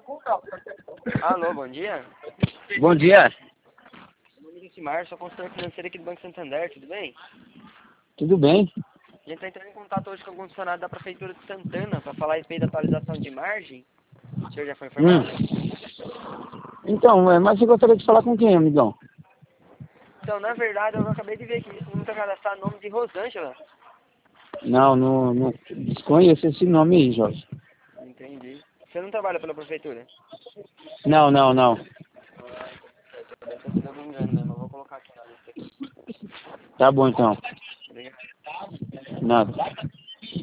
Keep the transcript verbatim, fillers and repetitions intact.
Alô, bom dia. Bom dia. Meu nome é Simar, sou consultor financeiro aqui do Banco Santander, tudo bem? Tudo bem? A gente está entrando em contato hoje com algum funcionário da Prefeitura de Santana para falar a respeito da atualização de margem. O senhor já foi informado? Hum. Então, é, mas você gostaria de falar com quem, amigão? Então, na verdade, eu acabei de ver aqui, esse número está cadastrado o nome de Rosângela. Não, não, não desconheço esse nome aí, Jorge. Entendi. Você não trabalha pela Prefeitura? Não, não, não. Deve ter sido algum engano mesmo, eu vou colocar aqui na lista aqui. Tá bom, então. Obrigado. Nada.